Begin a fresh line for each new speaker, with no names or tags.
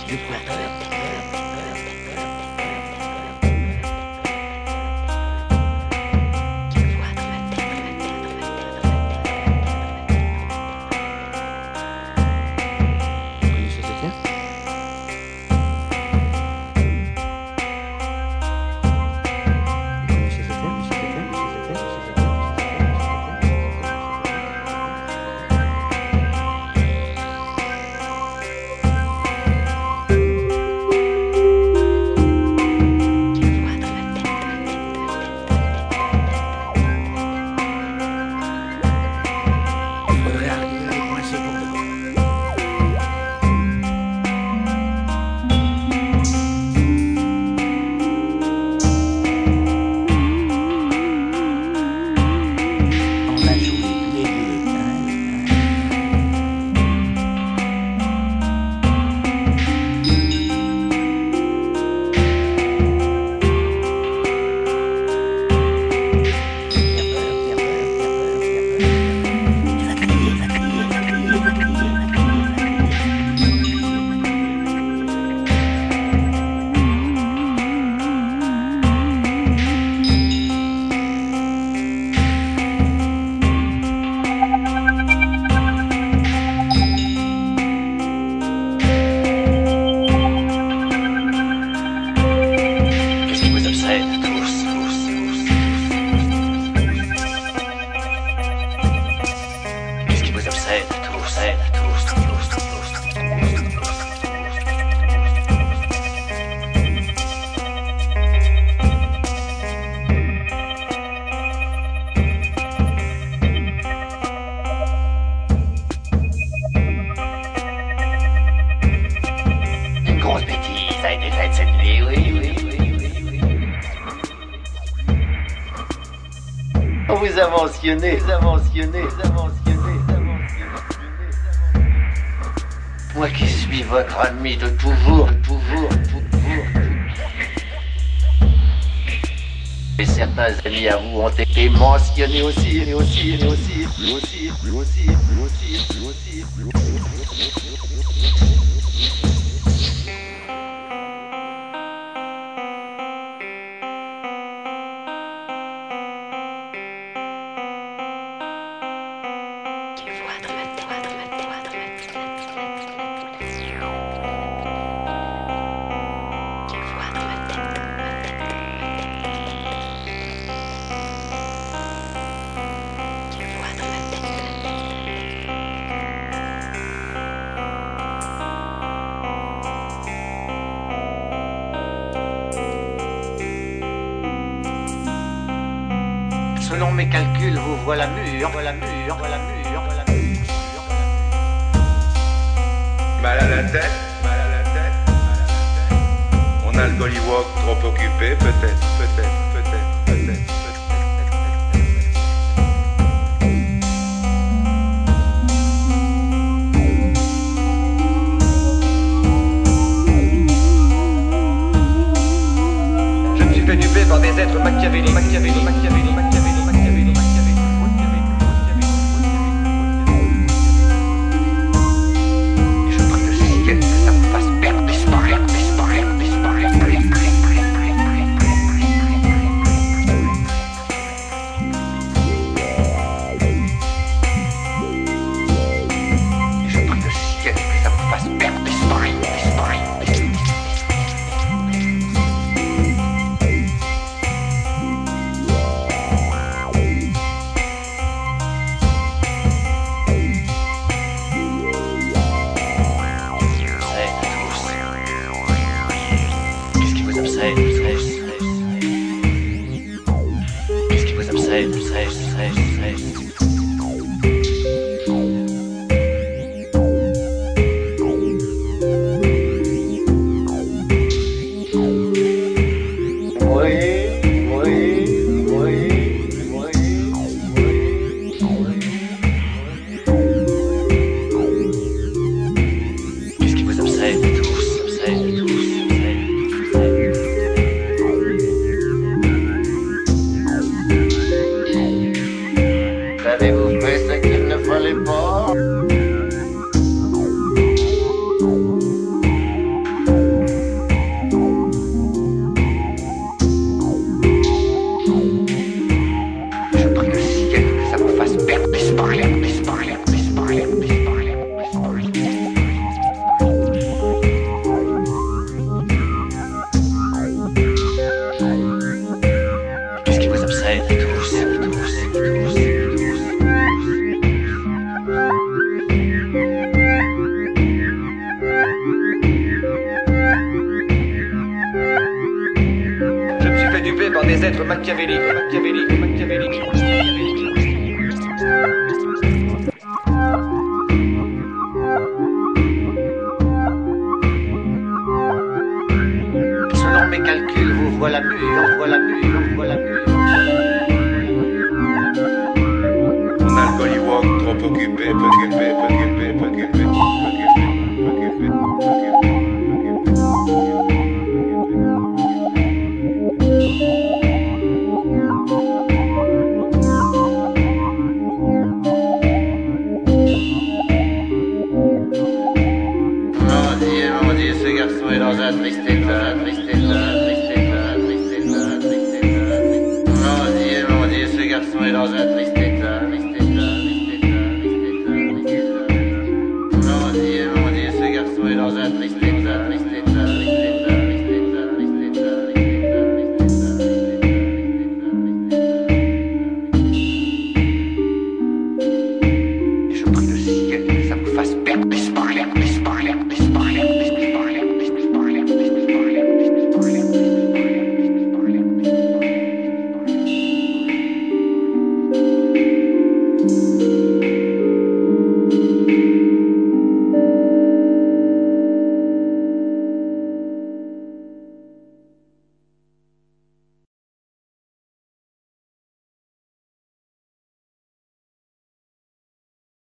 Moi qui suis votre ami de toujours. Et certains amis à vous ont été mentionnés aussi. Selon mes calculs, vous voilà mûr.
Mal à la tête. On a le gollywog trop occupé, peut-être.
Je me suis fait duper par des êtres machiavéliques.
Qu'est-ce qui vous obsède tous?
Je me suis fait duper par des êtres machiavéliques.
Selon mes calculs, ouvre la bulle.
On a le Golliwog trop occupé.
Mon Dieu, ce garçon est dans un triste état. Mon Dieu, ce garçon est dans un triste état.